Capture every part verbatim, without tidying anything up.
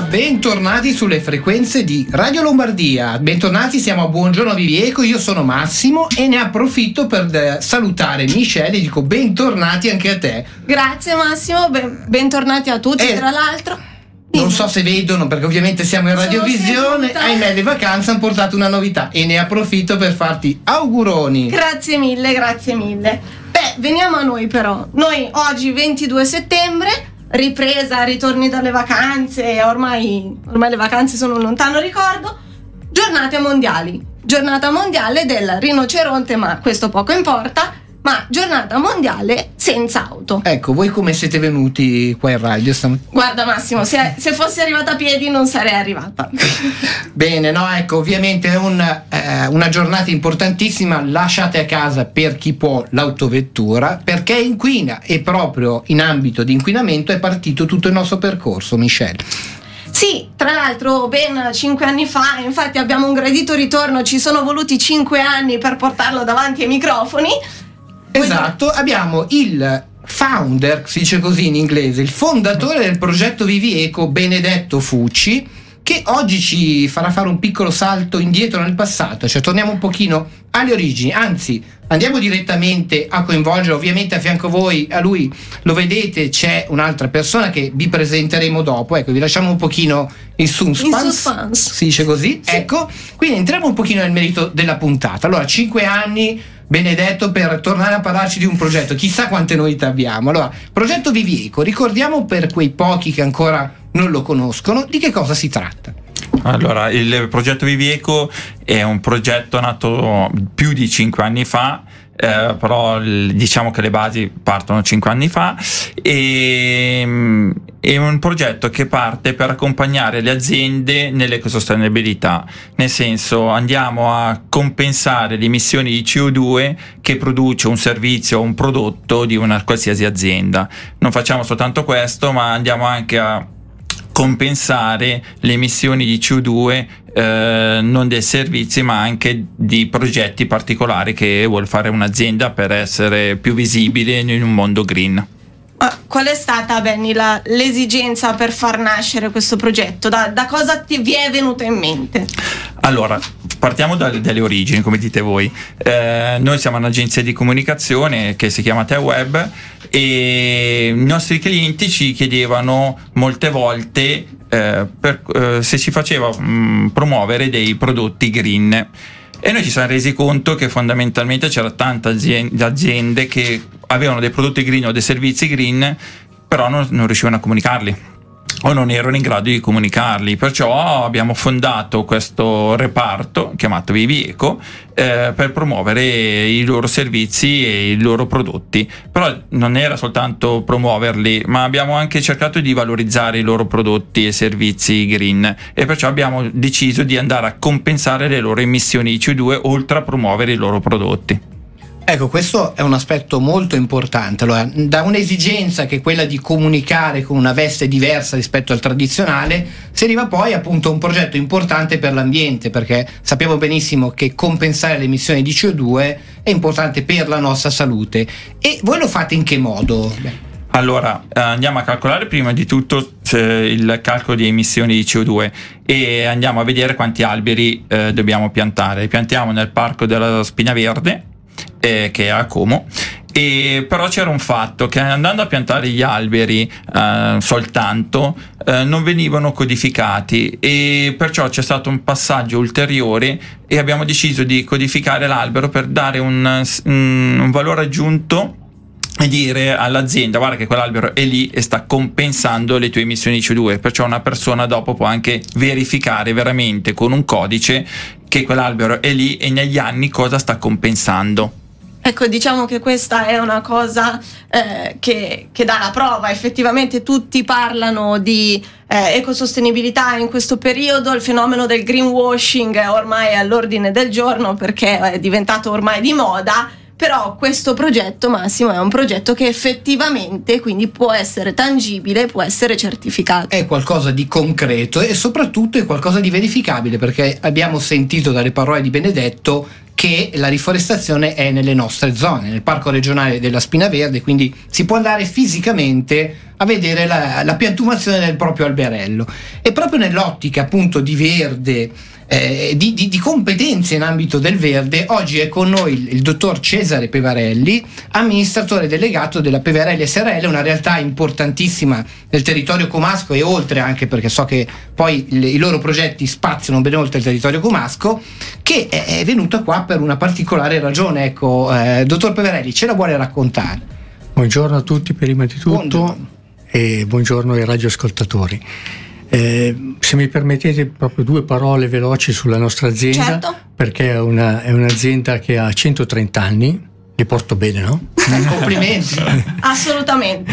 bentornati sulle frequenze di Radio Lombardia. Bentornati, siamo a Buongiorno Vivieco, io sono Massimo e ne approfitto per salutare Michelle e dico bentornati anche a te. Grazie Massimo, ben, bentornati a tutti. E tra l'altro non so se vedono perché ovviamente siamo in radiovisione, ahimè le vacanze hanno portato una novità e ne approfitto per farti auguroni. Grazie mille, grazie mille. Beh, veniamo a noi però. Noi oggi ventidue settembre, ripresa, ritorni dalle vacanze, ormai, ormai le vacanze sono un lontano ricordo, giornate mondiali, giornata mondiale del rinoceronte, ma questo poco importa, ma giornata mondiale senza auto. Ecco, voi come siete venuti qua in radio stamattina? Guarda Massimo, se, se fossi arrivata a piedi non sarei arrivata. Bene, no, ecco, ovviamente è un, eh, una giornata importantissima, lasciate a casa per chi può l'autovettura, perché inquina e proprio in ambito di inquinamento è partito tutto il nostro percorso, Michelle. Sì, tra l'altro ben cinque anni fa, infatti abbiamo un gradito ritorno, ci sono voluti cinque anni per portarlo davanti ai microfoni. Esatto, abbiamo il founder, si dice così in inglese, il fondatore del progetto Vivieco, Benedetto Fucci, che oggi ci farà fare un piccolo salto indietro nel passato, cioè torniamo un pochino alle origini, anzi andiamo direttamente a coinvolgere, ovviamente a fianco a voi, a lui lo vedete, c'è un'altra persona che vi presenteremo dopo, ecco, vi lasciamo un pochino il suspense, il suspense. Si dice così, sì. Ecco, quindi entriamo un pochino nel merito della puntata. Allora, cinque anni Benedetto per tornare a parlarci di un progetto, chissà quante novità abbiamo. Allora, progetto Vivieco, ricordiamo per quei pochi che ancora non lo conoscono di che cosa si tratta. Allora, il progetto Vivieco è un progetto nato più di cinque anni fa, eh, però diciamo che le basi partono cinque anni fa, e è un progetto che parte per accompagnare le aziende nell'ecosostenibilità, nel senso andiamo a compensare le emissioni di C O due che produce un servizio o un prodotto di una qualsiasi azienda. Non facciamo soltanto questo, ma andiamo anche a compensare le emissioni di C O due eh, non dei servizi ma anche di progetti particolari che vuole fare un'azienda per essere più visibile in un mondo green. Ma qual è stata, Benny, la, l'esigenza per far nascere questo progetto? Da, da cosa ti vi è venuto in mente? Allora, partiamo da, dalle origini, come dite voi. Eh, noi siamo un'agenzia di comunicazione che si chiama TeWeb e i nostri clienti ci chiedevano molte volte eh, per, eh, se ci faceva mh, promuovere dei prodotti green. E noi ci siamo resi conto che fondamentalmente c'era tanta aziende, aziende che avevano dei prodotti green o dei servizi green, però non, non riuscivano a comunicarli o non erano in grado di comunicarli. Perciò abbiamo fondato questo reparto chiamato Vivieco eh, per promuovere i loro servizi e i loro prodotti. Però non era soltanto promuoverli, ma abbiamo anche cercato di valorizzare i loro prodotti e servizi green, e perciò abbiamo deciso di andare a compensare le loro emissioni di C O due oltre a promuovere i loro prodotti. Ecco, questo è un aspetto molto importante. Allora, da un'esigenza che è quella di comunicare con una veste diversa rispetto al tradizionale, si arriva poi appunto a un progetto importante per l'ambiente, perché sappiamo benissimo che compensare le emissioni di C O due è importante per la nostra salute. E voi lo fate in che modo? Beh. Allora, andiamo a calcolare prima di tutto il calcolo di emissioni di C O due e andiamo a vedere quanti alberi eh, dobbiamo piantare. Piantiamo nel parco della Spina Verde, Eh, che è a Como, e però c'era un fatto che andando a piantare gli alberi eh, soltanto eh, non venivano codificati, e perciò c'è stato un passaggio ulteriore e abbiamo deciso di codificare l'albero per dare un, un, un valore aggiunto e dire all'azienda: guarda che quell'albero è lì e sta compensando le tue emissioni di C O due, perciò una persona dopo può anche verificare veramente con un codice che quell'albero è lì e negli anni cosa sta compensando. Ecco, diciamo che questa è una cosa eh, che, che dà la prova. Effettivamente tutti parlano di eh, ecosostenibilità in questo periodo, il fenomeno del greenwashing è ormai all'ordine del giorno perché è diventato ormai di moda. Però questo progetto, Massimo, è un progetto che effettivamente quindi può essere tangibile, può essere certificato. È qualcosa di concreto e soprattutto è qualcosa di verificabile, perché abbiamo sentito dalle parole di Benedetto che la riforestazione è nelle nostre zone, nel parco regionale della Spina Verde, quindi si può andare fisicamente a vedere la, la piantumazione del proprio alberello. E proprio nell'ottica appunto di verde, eh, di, di, di competenze in ambito del verde, oggi è con noi il, il dottor Cesare Pevarelli, amministratore delegato della Pevarelli S R L, una realtà importantissima nel territorio comasco e oltre, anche perché so che poi le, i loro progetti spaziano ben oltre il territorio comasco, che è, è venuta qua per una particolare ragione. Ecco, eh, dottor Pevarelli, ce la vuole raccontare? Buongiorno a tutti prima di tutto. Buongiorno. E buongiorno ai radioascoltatori. Eh, se mi permettete proprio due parole veloci sulla nostra azienda, certo. Perché è, una, è un'azienda che ha centotrenta anni, li porto bene, no? Complimenti. Assolutamente.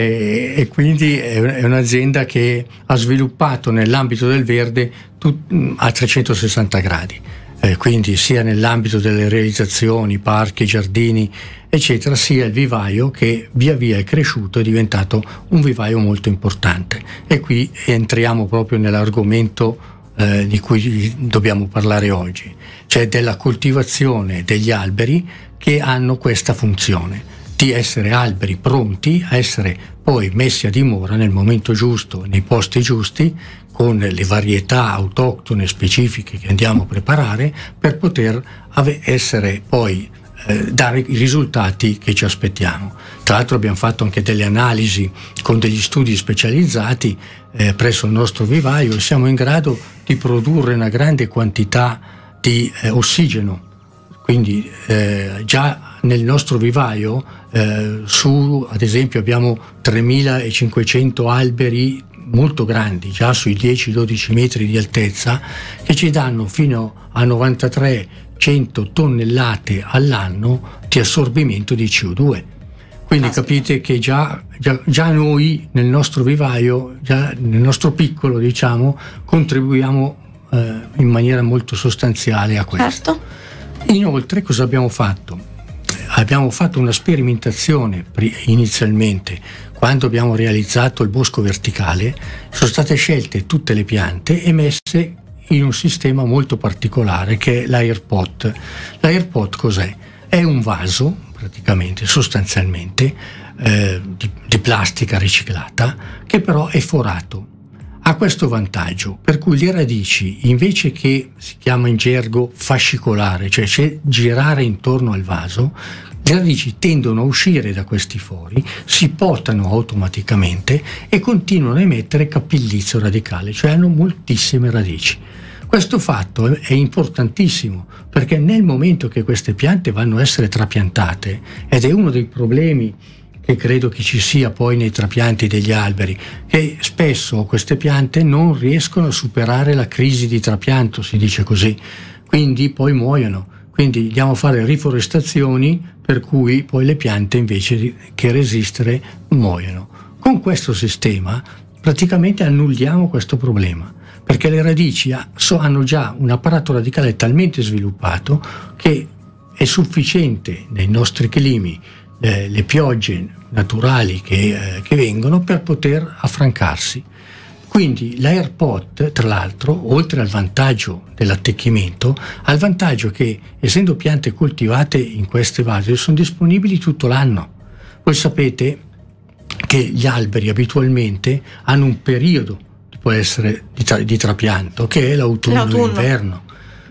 E, e quindi è un'azienda che ha sviluppato nell'ambito del verde tut, a trecentosessanta gradi, eh, quindi sia nell'ambito delle realizzazioni, parchi, giardini, eccetera, sia il vivaio che via via è cresciuto, è diventato un vivaio molto importante. E qui entriamo proprio nell'argomento eh, di cui dobbiamo parlare oggi, cioè della coltivazione degli alberi che hanno questa funzione di essere alberi pronti a essere poi messi a dimora nel momento giusto, nei posti giusti, con le varietà autoctone specifiche che andiamo a preparare per poter ave- essere poi Eh, dare i risultati che ci aspettiamo. Tra l'altro abbiamo fatto anche delle analisi con degli studi specializzati eh, presso il nostro vivaio e siamo in grado di produrre una grande quantità di eh, ossigeno. Quindi eh, già nel nostro vivaio eh, su, ad esempio, abbiamo tremilacinquecento alberi molto grandi, già sui dieci dodici metri di altezza, che ci danno fino a novantatré cento tonnellate all'anno di assorbimento di C O due. Quindi ah, capite sì. che già, già, già noi nel nostro vivaio, già nel nostro piccolo, diciamo, contribuiamo eh, in maniera molto sostanziale a questo. Certo. Inoltre cosa abbiamo fatto? Abbiamo fatto una sperimentazione inizialmente, quando abbiamo realizzato il bosco verticale, sono state scelte tutte le piante e messe in un sistema molto particolare che è l'AirPot. L'AirPot cos'è? È un vaso, praticamente, sostanzialmente, eh, di, di plastica riciclata, che però è forato. Ha questo vantaggio, per cui le radici, invece che, si chiama in gergo, fascicolare, cioè, cioè girare intorno al vaso, le radici tendono a uscire da questi fori, si potano automaticamente e continuano a emettere cappellizio radicale, cioè hanno moltissime radici. Questo fatto è importantissimo perché nel momento che queste piante vanno a essere trapiantate, ed è uno dei problemi che credo che ci sia poi nei trapianti degli alberi, che spesso queste piante non riescono a superare la crisi di trapianto, si dice così, quindi poi muoiono. Quindi andiamo a fare riforestazioni per cui poi le piante invece che resistere muoiono. Con questo sistema praticamente annulliamo questo problema, perché le radici hanno già un apparato radicale talmente sviluppato che è sufficiente nei nostri climi, eh, le piogge naturali che, eh, che vengono per poter affrancarsi. Quindi l'AirPot, tra l'altro, oltre al vantaggio dell'attecchimento, ha il vantaggio che, essendo piante coltivate in queste vasi, sono disponibili tutto l'anno. Voi sapete che gli alberi abitualmente hanno un periodo, può essere di, tra- di trapianto, che è l'autunno e l'inverno.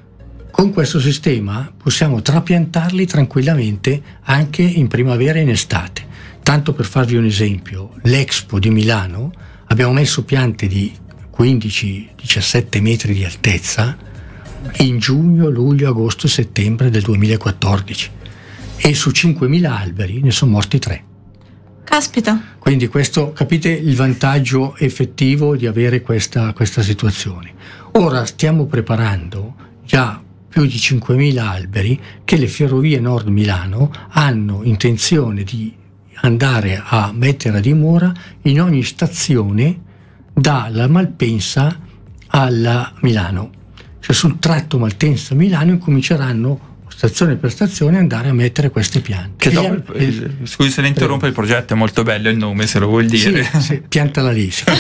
Con questo sistema possiamo trapiantarli tranquillamente anche in primavera e in estate. Tanto per farvi un esempio, l'Expo di Milano abbiamo messo piante di quindici diciassette metri di altezza in giugno, luglio, agosto e settembre del duemilaquattordici e su cinquemila alberi ne sono morti tre. Caspita. Quindi questo, capite il vantaggio effettivo di avere questa, questa situazione. Ora stiamo preparando già più di cinquemila alberi che le Ferrovie Nord Milano hanno intenzione di andare a mettere a dimora in ogni stazione dalla Malpensa alla Milano. Cioè sul tratto Malpensa-Milano incominceranno stazione per stazione andare a mettere queste piante. Che dopo, e, il, scusi se ne interrompo, il progetto è molto bello, il nome se lo vuol dire. Sì, sì, piantala lì. Sì.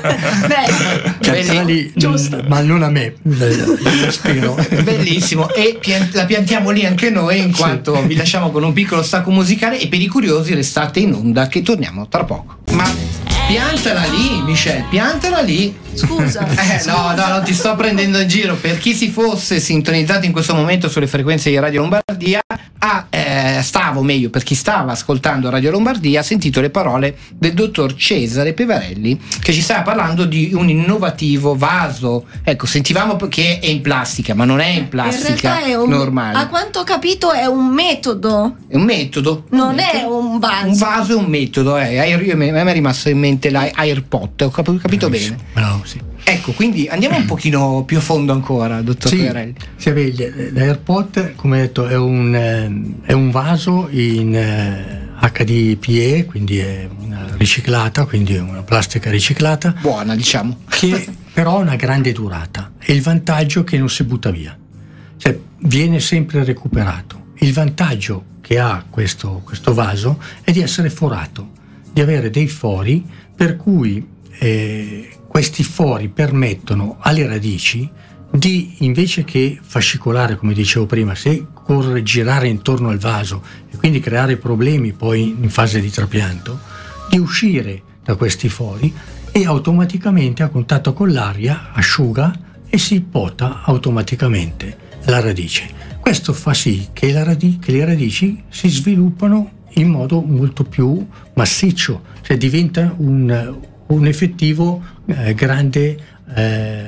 Beh, Piantala lì, giusto. ma non a me, io spero. Bellissimo, e pian- la piantiamo lì anche noi, in quanto sì. vi lasciamo con un piccolo stacco musicale, e per i curiosi restate in onda che torniamo tra poco. Ma piantala lì, Michelle, piantala lì. Scusa. Eh, no, no, non ti sto prendendo in giro. Per chi si fosse sintonizzato in questo momento sulle frequenze di Radio Lombardia, ah, eh, stavo meglio, per chi stava ascoltando Radio Lombardia, ha sentito le parole del dottor Cesare Peverelli, che ci stava parlando di un innovativo vaso. Ecco, sentivamo che è in plastica, ma non è in plastica in realtà è un, normale. A quanto ho capito è un metodo. È un metodo. Non un è metodo. un vaso. Un vaso è un metodo. Eh. Air, io, a me è rimasto in mente l'AirPod, ho cap- capito Bravissimo. bene. Bravo, sì. Ecco, quindi andiamo un pochino più a fondo ancora, dottor Sì, Peverelli. sì, l'AirPod, come detto, è un, eh, è un vaso in eh, acca di P E, quindi è una riciclata, quindi è una plastica riciclata. Buona, diciamo. Che però ha una grande durata. E il vantaggio è che non si butta via, cioè viene sempre recuperato. Il vantaggio che ha questo, questo vaso è di essere forato, di avere dei fori per cui eh, questi fori permettono alle radici di, invece che fascicolare, come dicevo prima, se corre girare intorno al vaso e quindi creare problemi poi in fase di trapianto, di uscire da questi fori e automaticamente a contatto con l'aria asciuga e si pota automaticamente la radice. Questo fa sì che, la radi- che le radici si sviluppano in modo molto più massiccio, cioè diventa un, un effettivo eh, grande eh,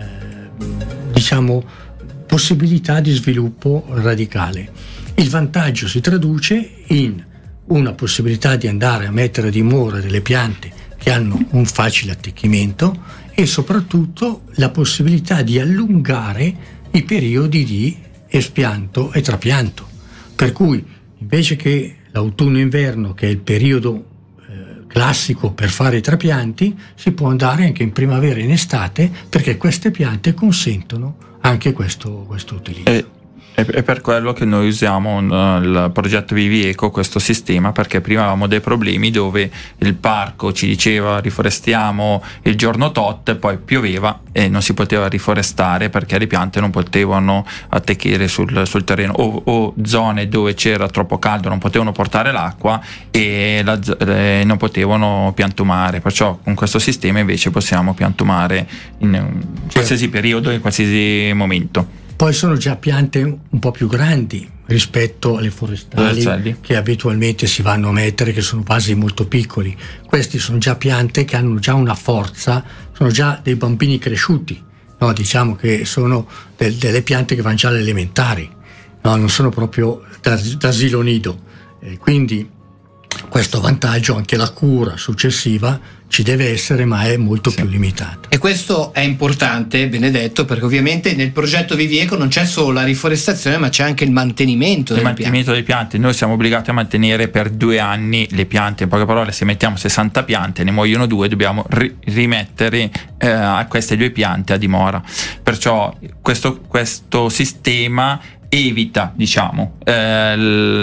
diciamo possibilità di sviluppo radicale. Il vantaggio si traduce in una possibilità di andare a mettere a dimora delle piante che hanno un facile attecchimento e soprattutto la possibilità di allungare i periodi di espianto e trapianto, per cui invece che l'autunno-inverno, che è il periodo classico per fare i trapianti, si può andare anche in primavera e in estate, perché queste piante consentono anche questo, questo utilizzo. E, è per quello che noi usiamo un, il progetto Vivi Eco, questo sistema, perché prima avevamo dei problemi dove il parco ci diceva riforestiamo il giorno tot, poi pioveva e non si poteva riforestare perché le piante non potevano attecchire sul, sul terreno, o, o zone dove c'era troppo caldo non potevano portare l'acqua e la, eh, non potevano piantumare. Perciò con questo sistema invece possiamo piantumare in, in qualsiasi periodo, in qualsiasi momento. Poi sono già piante un po' più grandi rispetto alle forestali che abitualmente si vanno a mettere, che sono vasi molto piccoli. Questi sono già piante che hanno già una forza, sono già dei bambini cresciuti, no? Diciamo che sono del, delle piante che vanno già alle elementari, no? Non sono proprio da, da asilo nido. E quindi questo vantaggio, anche la cura successiva ci deve essere, ma è molto sì. più limitata. E questo è importante, Benedetto, perché ovviamente nel progetto Vivi Eco non c'è solo la riforestazione, ma c'è anche il mantenimento il delle mantenimento piante. delle piante. Noi siamo obbligati a mantenere per due anni le piante. In poche parole, se mettiamo sessanta piante, ne muoiono due, dobbiamo ri- rimettere eh, a queste due piante a dimora. Perciò questo, questo sistema evita, diciamo, eh,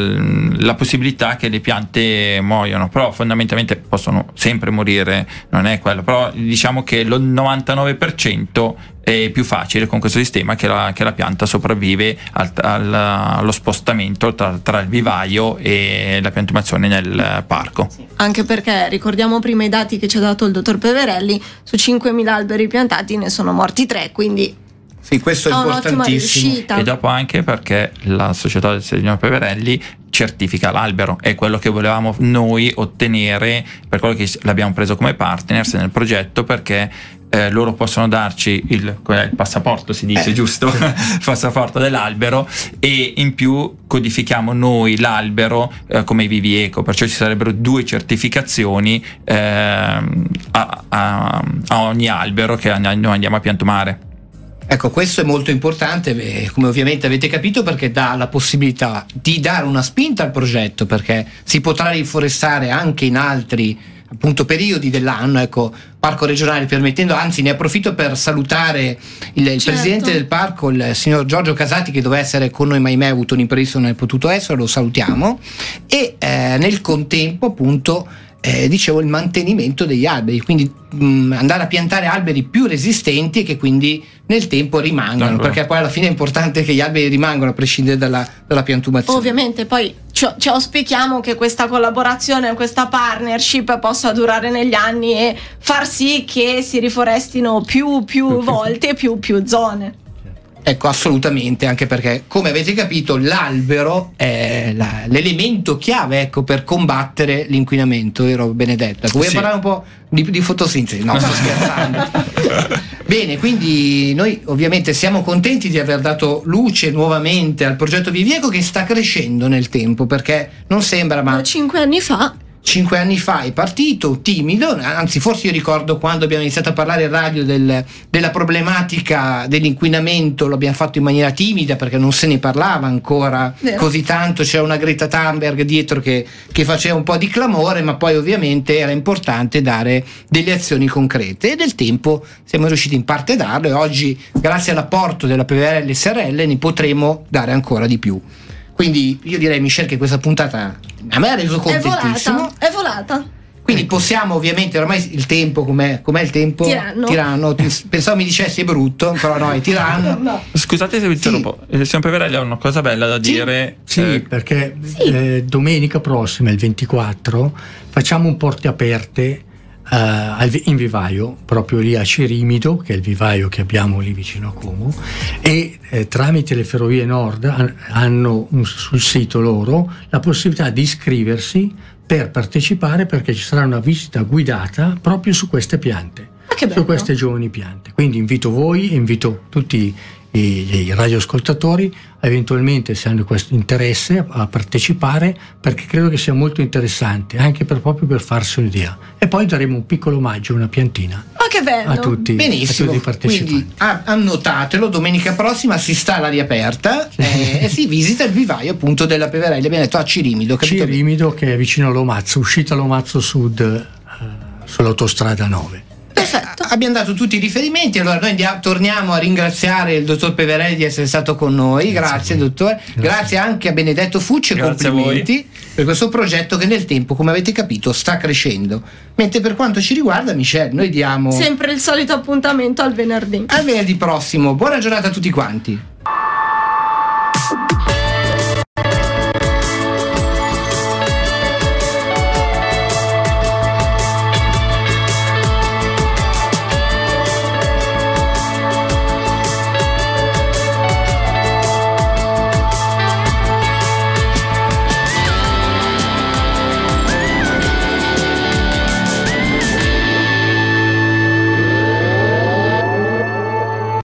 l- la possibilità che le piante muoiano, però fondamentalmente possono sempre morire, non è quello, però diciamo che il novantanove per cento è più facile con questo sistema che la, che la pianta sopravvive al, al, allo spostamento tra, tra il vivaio e la piantumazione nel parco. Sì. Anche perché ricordiamo prima i dati che ci ha dato il dottor Peverelli: su cinquemila alberi piantati ne sono morti tre, quindi sì, questo è importantissimo. E dopo anche perché la società del signor Peverelli certifica l'albero, è quello che volevamo noi ottenere, per quello che l'abbiamo preso come partners nel progetto, perché eh, loro possono darci il, il passaporto, si dice, eh. giusto? Il passaporto dell'albero, e in più codifichiamo noi l'albero eh, come Vivi Eco, perciò ci sarebbero due certificazioni eh, a, a, a ogni albero che noi andiamo a piantumare. Ecco, questo è molto importante, come ovviamente avete capito, perché dà la possibilità di dare una spinta al progetto, perché si potrà riforestare anche in altri appunto periodi dell'anno, ecco, parco regionale permettendo, anzi ne approfitto per salutare il, il Certo. presidente del parco, il signor Giorgio Casati, che doveva essere con noi ma ahimè ha avuto un imprevisto, non è potuto essere, lo salutiamo, e eh, nel contempo appunto eh, dicevo il mantenimento degli alberi, quindi mh, andare a piantare alberi più resistenti e che quindi nel tempo rimangano, D'accordo. perché poi alla fine è importante che gli alberi rimangano a prescindere dalla, dalla piantumazione. Ovviamente poi ci, ci auspichiamo che questa collaborazione, questa partnership possa durare negli anni e far sì che si riforestino più, più volte e più, più zone. Ecco, assolutamente, anche perché come avete capito l'albero è la- l'elemento chiave, ecco, per combattere l'inquinamento, vero Benedetta? Vuoi Sì. parlare un po' di, di fotosintesi? No, sto scherzando. Bene, quindi noi ovviamente siamo contenti di aver dato luce nuovamente al progetto Vivieco, che sta crescendo nel tempo, perché non sembra, ma Da cinque anni fa. cinque anni fa è partito timido, anzi forse io ricordo quando abbiamo iniziato a parlare in radio del- della problematica dell'inquinamento, lo abbiamo fatto in maniera timida perché non se ne parlava ancora Vero. così tanto, c'era una Greta Thunberg dietro che, che faceva un po' di clamore, ma poi ovviamente era importante dare delle azioni concrete e del tempo siamo riusciti in parte a darlo, e oggi grazie all'apporto della P V R L S R L ne potremo dare ancora di più. Quindi io direi, Michele, che questa puntata a me ha reso È contentissimo. volata. È volata. Quindi possiamo ovviamente, ormai il tempo, com'è, com'è il tempo? Tiranno. Tiranno. Ti- Pensavo mi dicessi è brutto, però no, è tiranno. No. Scusate se vi interrompo, il signor Peverelli ha una cosa bella da Sì. dire. Sì, eh, perché eh, domenica prossima, il ventiquattro, facciamo un porte aperte eh, al vi- in vivaio, proprio lì a Cerimido, che è il vivaio che abbiamo lì vicino a Como, e eh, tramite le Ferrovie Nord han- hanno un- sul sito loro la possibilità di iscriversi per partecipare, perché ci sarà una visita guidata proprio su queste piante, Ma che bello. su queste giovani piante. Quindi invito voi, invito tutti i, i radioascoltatori, eventualmente se hanno questo interesse, a, a partecipare, perché credo che sia molto interessante, anche per, proprio per farsi un'idea. E poi daremo un piccolo omaggio, una piantina Ma che bello. a tutti, a Benissimo, tutti i partecipanti. quindi ah, annotatelo, domenica prossima si sta all'aria aperta eh, e si visita il vivaio appunto della P V R L, abbiamo detto a Cirimido, capito? Cirimido, che è vicino a Lomazzo, uscita Lomazzo Sud, eh, sull'autostrada nove. Perfetto. Abbiamo dato tutti i riferimenti, allora noi andiamo, torniamo a ringraziare il dottor Peverelli di essere stato con noi, grazie, Grazie a voi. dottore, grazie. Grazie. anche a Benedetto Fucci e Grazie a complimenti per questo progetto che nel tempo, come avete capito, sta crescendo. Mentre per quanto ci riguarda, Michelle, noi diamo Sempre il solito appuntamento al venerdì. al venerdì prossimo, buona giornata a tutti quanti.